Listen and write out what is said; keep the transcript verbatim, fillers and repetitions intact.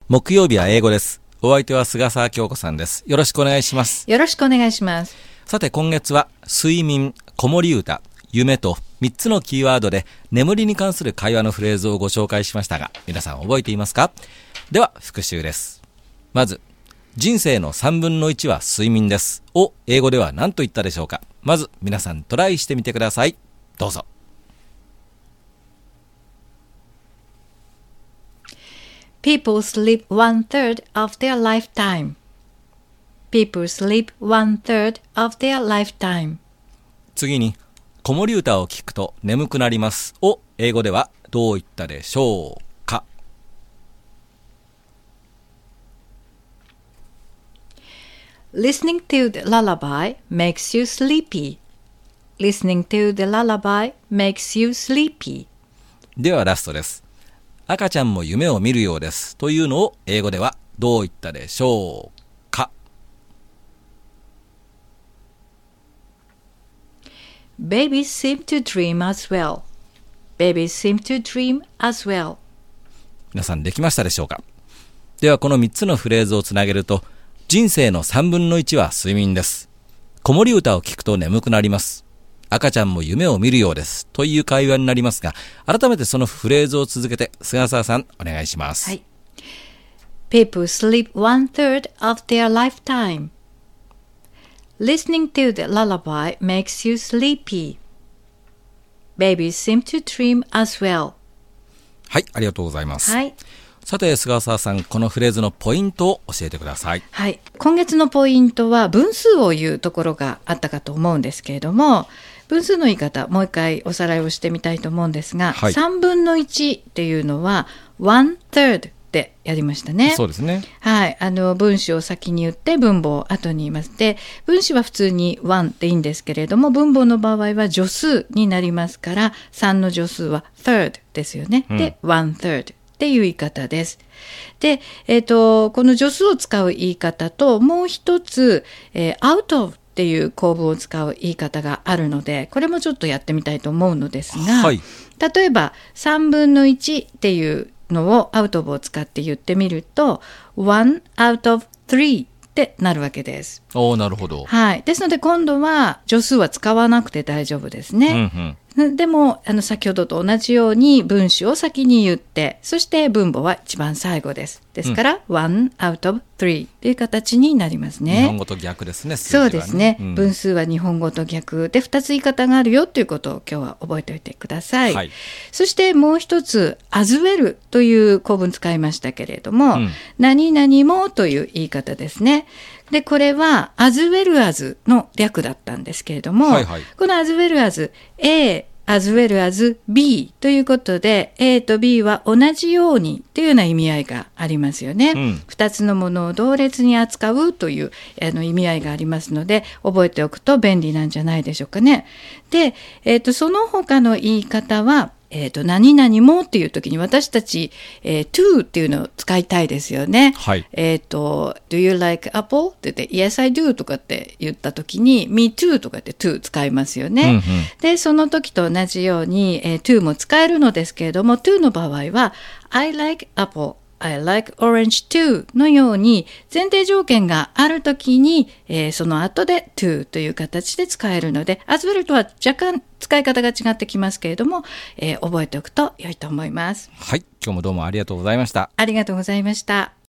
木曜日は英語です。お相手は菅沢京子さんです。よろしくお願いします。 よろしくお願いします。 さて今月は睡眠、子守歌、夢とみっつのキーワードで眠りに関する会話のフレーズをご紹介しましたが、皆さん覚えていますか？では復習です。まず、人生のさんぶんのいちは睡眠ですを英語では何と言ったでしょうか？まず皆さんトライしてみてください。どうぞ。 People sleep one third of their lifetime. People sleep one third of their lifetime. 次に、子守歌を聞くと眠くなりますを英語ではどう言ったでしょうか？ Listening to the lullaby makes you sleepy. Listening to the lullaby makes you sleepy. ではラストです。赤ちゃんも夢を見るようですというのを英語ではどう言ったでしょうか？ Babies seem to dream as well. Babies seem to dream as well. 皆さんできましたでしょうか？ではこのみっつのフレーズをつなげると、人生のさんぶんのいちは睡眠です。子守歌を聞くと眠くなります。赤ちゃんも夢を見るようですという会話になりますが、改めてそのフレーズを続けて菅沢さんお願いします。 はい。People sleep one third of their lifetime. Listening to the lullaby makes you sleepy. Babies seem to dream as well. はい、ありがとうございます。 はい。 さて菅沢さん、このフレーズのポイントを教えてください。 はい。今月のポイントは分数を言うところがあったかと思うんですけれども、分数の言い方、もう一回おさらいをしてみたいと思うんですが、はい、さんぶんのいちっていうのは one third でやりましたね。 そうですね。 はい。あの、分子を先に言って分母を後に言います。で、分子は普通にいちでいいんですけれども、分母の場合は助数になりますから、さんの助数は third ですよね。うん、で、one third。っていう言い方です。で、えっと、この助数を使う言い方と、もう一つ、えー、out of っていう構文を使う言い方があるので、これもちょっとやってみたいと思うのですが、はい、例えばさんぶんのいちっていうのを out of を使って言ってみると、one out of threeってなるわけです。 おー、なるほど。 はい。ですので今度は助数は使わなくて大丈夫ですね。うんうんでもあの先ほどと同じように分子を先に言って、そして分母は一番最後です。ですから、うん、one out of three という形になりますね。 日本語と逆ですね。 数字はね。そうですね、うん。分数は日本語と逆でふたつ言い方があるよということを今日は覚えておいてください。はい、そしてもう一つ as well という構文使いましたけれども、うん、何々もという言い方ですね。で、これは as well as の略だったんですけれども、はいはい、この as well as A as well as B ということで A と B は同じようにというような意味合いがありますよね。うん、ふたつのものを同列に扱うというあの意味合いがありますので、覚えておくと便利なんじゃないでしょうかね。で、えーと、その他の言い方はえーと、何々もっていう時に私たち、えー、to っていうのを使いたいですよね。はい。えっと、do you like apple? って言って、yes I do とかって言った時に、me too とかって to 使いますよね。うんうん、で、その時と同じように、えー、to も使えるのですけれども、to の場合は、I like apple.I like orange too のように前提条件があるときに、えー、その後で to という形で使えるので as well とは若干使い方が違ってきますけれども、えー、覚えておくと良いと思います。 はい、今日もどうもありがとうございました。 ありがとうございました。